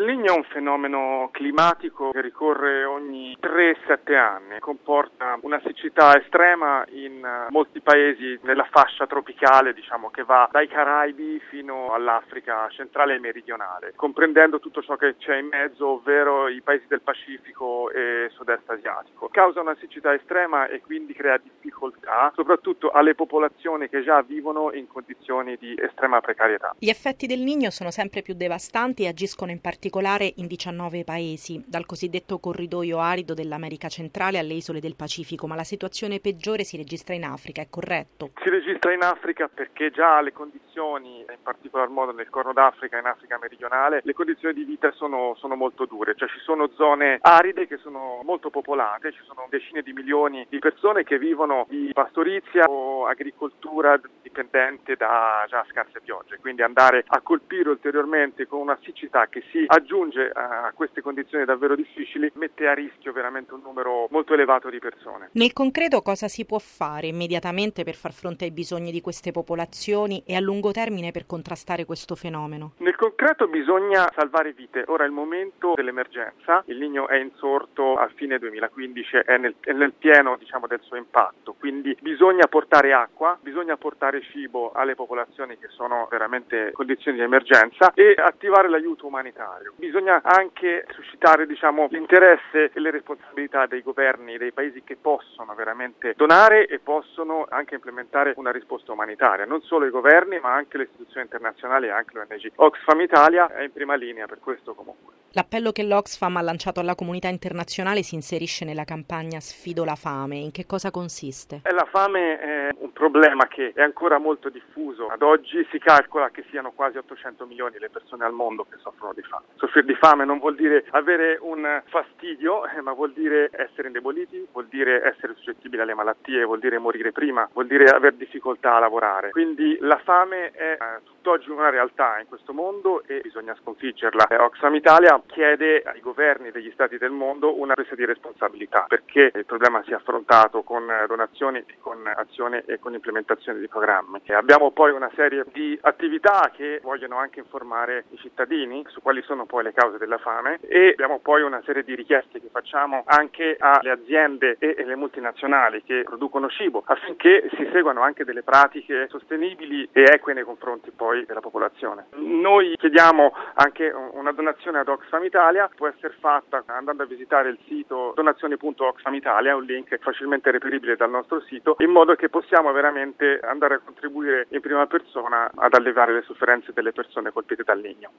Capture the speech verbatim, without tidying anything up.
del Niño è un fenomeno climatico che ricorre ogni tre sette anni, comporta una siccità estrema in molti paesi nella fascia tropicale, diciamo, che va dai Caraibi fino all'Africa centrale e meridionale, comprendendo tutto ciò che c'è in mezzo, ovvero i paesi del Pacifico e sud-est asiatico. Causa una siccità estrema e quindi crea difficoltà, soprattutto alle popolazioni che già vivono in condizioni di estrema precarietà. Gli effetti del Niño sono sempre più devastanti e agiscono in particolare in diciannove paesi, dal cosiddetto corridoio arido dell'America centrale alle isole del Pacifico, ma la situazione peggiore si registra in Africa, è corretto? Si registra in Africa perché già le condizioni, in particolar modo nel Corno d'Africa e in Africa meridionale, le condizioni di vita sono, sono molto dure, cioè ci sono zone aride che sono molto popolate, ci sono decine di milioni di persone che vivono di pastorizia o agricoltura dipendente da già scarse piogge, quindi andare a colpire ulteriormente con una siccità che si aggiunge a queste condizioni davvero difficili mette a rischio veramente un numero molto elevato di persone. Nel concreto cosa si può fare immediatamente per far fronte ai bisogni di queste popolazioni e a lungo termine per contrastare questo fenomeno? Nel concreto bisogna salvare vite. Ora è il momento dell'emergenza, il Niño è insorto a fine duemilaquindici, è nel, è nel pieno, diciamo, del suo impatto, quindi bisogna portare acqua, bisogna portare cibo alle popolazioni che sono veramente in condizioni di emergenza e attivare l'aiuto umanitario. Bisogna anche suscitare, diciamo, l'interesse e le responsabilità dei governi dei paesi che possono veramente donare e possono anche implementare una risposta umanitaria, non solo i governi ma anche le istituzioni internazionali e anche l'O N G. Oxfam Italia è in prima linea per questo comunque. L'appello che l'Oxfam ha lanciato alla comunità internazionale si inserisce nella campagna Sfido la fame. In che cosa consiste? La fame è un problema che è ancora molto diffuso. Ad oggi si calcola che siano quasi ottocento milioni le persone al mondo che soffrono di fame. Soffrire di fame non vuol dire avere un fastidio, eh, ma vuol dire essere indeboliti, vuol dire essere suscettibili alle malattie, vuol dire morire prima, vuol dire avere difficoltà a lavorare. Quindi la fame è eh, tutt'oggi una realtà in questo mondo e bisogna sconfiggerla. Eh, Oxfam Italia chiede ai governi degli stati del mondo una presa di responsabilità perché il problema sia affrontato con donazioni, con azione e con implementazione di programmi. E abbiamo poi una serie di attività che vogliono anche informare i cittadini su quali sono poi le cause della fame e abbiamo poi una serie di richieste che facciamo anche alle aziende e alle multinazionali che producono cibo affinché si seguano anche delle pratiche sostenibili e eque nei confronti poi della popolazione. Noi chiediamo anche una donazione ad Oxfam Italia, può essere fatta andando a visitare il sito donazioni punto oxfam italia, un link facilmente reperibile dal nostro sito, in modo che possiamo veramente andare a contribuire in prima persona ad alleviare le sofferenze delle persone colpite dal Niño.